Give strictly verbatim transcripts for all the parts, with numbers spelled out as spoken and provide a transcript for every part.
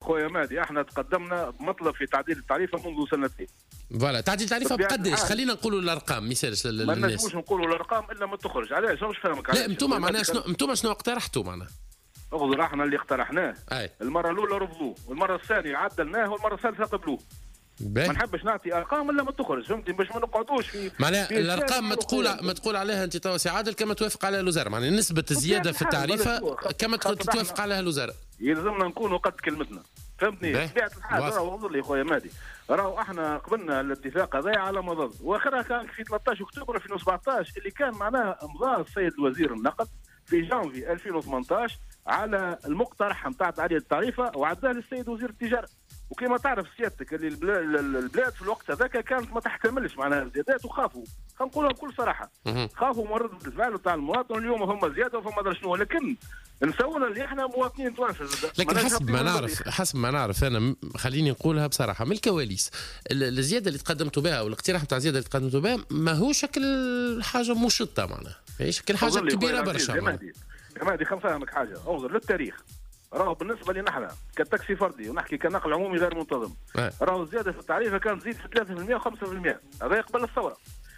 خويا مادي احنا تقدمنا بمطلب في تعديل التعريفه منذ سنتين. فوالا تعديل التعريفه بقداش؟ خلينا نقولوا الارقام ما يسالش للناس. ما نجموش نقولوا الارقام الا ما تخرج. علاش مش فاهمك؟ لا انتم معناها شنو انتم شنو اقترحتوا معناها؟ اغزر احنا اللي اقترحناه أي. المره الاولى رفضوه والمره الثانيه عدلناه والمره الثالثه قبلوه. ما نحبش نعطي ارقام الا ما تخرج فهمتي باش ما نقعدوش في معناها الارقام ما تقول ما تقول عليها انت توا سي عادل كما توافق عليها الوزاره معناها نسبه الزياده في التعريفه كما توافق عليها الوزاره. يلزمنا نكونوا قد كلمتنا فهمتني. بطبيعه الحال راهو انظر لي خويا مادي راهو احنا قبلنا الاتفاق هذا على مضض واخرها كان في ثلاثة عشر اكتوبر ألفين وسبعطاش اللي كان معناها امضاء السيد وزير النقل في جانفي ألفين وثمانطاش على المقترح نتاع تعديل التعريفه وعداه للسيد وزير التجاره. وكما تعرف سيادتك اللي البلاد في الوقت هذاك كانت ما تحتملش معناها الزيادات وخافوا خلينا نقولها بكل صراحه خافوا من رده الفعل تاع المواطن. اليوم هم زياده وفما درا شنو لكن نسونا اللي احنا مواطنين توانسه. لكن حسب ما نعرف حسب ما نعرف انا خليني نقولها بصراحه من الكواليس الزياده اللي تقدمتوا بها والاقتراح نتاع الزياده اللي تقدمتوا بها ما هو شكل حاجه مشطه معناها هي شكل حاجه كبيره برشا. يا مهدي يا مهدي خلينا نفهمك حاجه انظر للتاريخ راهو بالنسبه لنا احنا كتاكسي فردي ونحكي كنقل عمومي غير منتظم راهو الزياده في التعريفه كانت تزيد في ثلاثة بالمئة وخمسة بالمئة هذا قبل الثوره.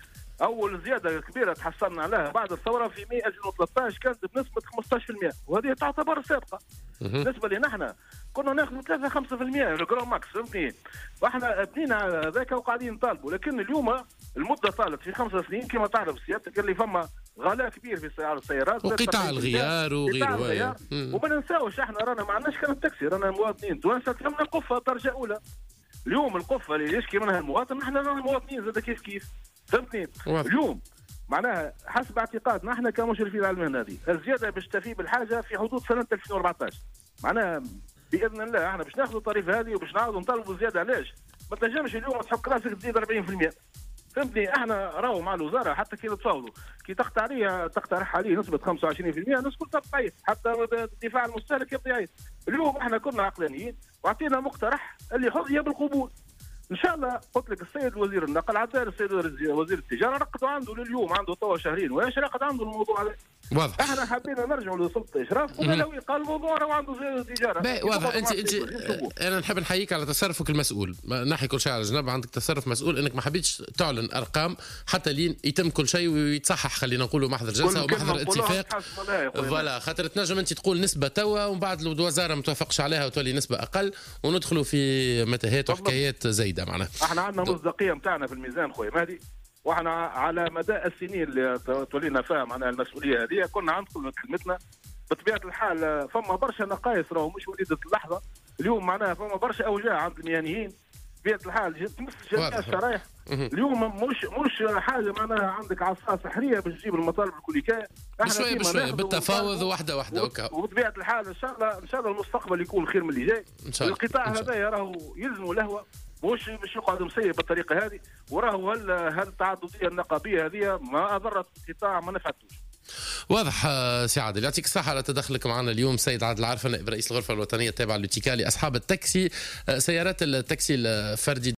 اول زياده كبيره تحصلنا عليها بعد الثوره في مئة ألفين وثلاثطاش كانت بنسبه خمسطاش بالمئة وهذه تعتبر سابقه. بالنسبه لنا احنا كنا ناخذ ثلاثة خمسة بالمئة الجرام ماكس فهمتني. واحنا بنينا على ذاك وقاعدين نطالبوا لكن اليوم المده طالت في خمس سنين كما تعرف سيادتك اللي فما غلاء كبير في سعر السيارات وقطاع الغيار وغيره. وما ننساوش احنا رانا ما عندناش كان التاكسي رانا مواطنين توانسه تهمنا القفه درجه اولى. اليوم القفه اللي يشكي منها المواطن احنا رانا مواطنين زاد كيف كيف فهمتني. اليوم معناها حسب اعتقادنا احنا كمشرفين على المهنه هذه الزياده باش تفي بالحاجه في حدود سنه ألفين وأربعطاش معناها باذن الله احنا باش ناخذوا الطريقه هذه وباش نعاودوا نطالبوا زياده. علاش؟ ما تنجمش اليوم تحط راسك تزيد أربعين بالمئة فهمتني. احنا راهو مع الوزاره حتى كي نتفاوضوا كي تقطع عليه تقترح عليه نسبه خمسة وعشرين بالمئة الناس كلها تبقى حتى الدفاع المستهلك يبقى يعيط. اليوم احنا كنا عقلانيين واعطينا مقترح اللي حظي بالقبول. ان شاء الله قلت لك السيد وزير النقل عدى السيد وزير التجاره رقدوا عنده لليوم عنده توا شهرين واش رقد عنده الموضوع هذا. واضح. احنا حبينا نرجعوا لسلطه الاشراف ولا قال الموضوع راه عنده زي التجاره. واضح. انت انت انا نحب نحييك على تصرفك المسؤول نحي كل شيء على جنب عندك تصرف مسؤول انك ما حبيتش تعلن ارقام حتى لين يتم كل شيء ويتصحح خلينا نقولوا محضر جلسه ومحضر اتفاق. فوالا خاطر تنجم انت تقول نسبه توا ومن بعد الوزاره ما توافقش عليها وتولي نسبه اقل وندخلوا في متاهات وحكايات زايده معناها. احنا عندنا مصداقيه نتاعنا في الميزان خويا مهدي واحنا على مدى السنين اللي تولينا فيها معناها المسؤوليه هذه كنا عندكم كلمتنا. بطبيعه الحال فما برشا نقائص راهو مش وليده اللحظه. اليوم معناها فما برشا اوجاع عند المهنيين بطبيعه الحال تمس جميع الشرايح. اليوم مش مش حاجه معناها عندك عصا سحريه باش تجيب المطالب الكليكيه. بشويه بشويه بالتفاوض واحده واحده وكا. وبطبيعه الحال ان شاء الله ان شاء الله المستقبل يكون خير من اللي جاي. القطاع هذا راهو يلزموا لهوه مش مش يقعد مسيب بالطريقه هذه وراهو هل هل التعدديه النقابيه هذه ما اضرت القطاع ما نفعتوش. واضح. سي عادل يعطيك الصحة على تدخلك معنا اليوم. سيد عادل عرفة نائب رئيس الغرفة الوطنية التابعة للاتكال لأصحاب التاكسي سيارات التاكسي الفردي.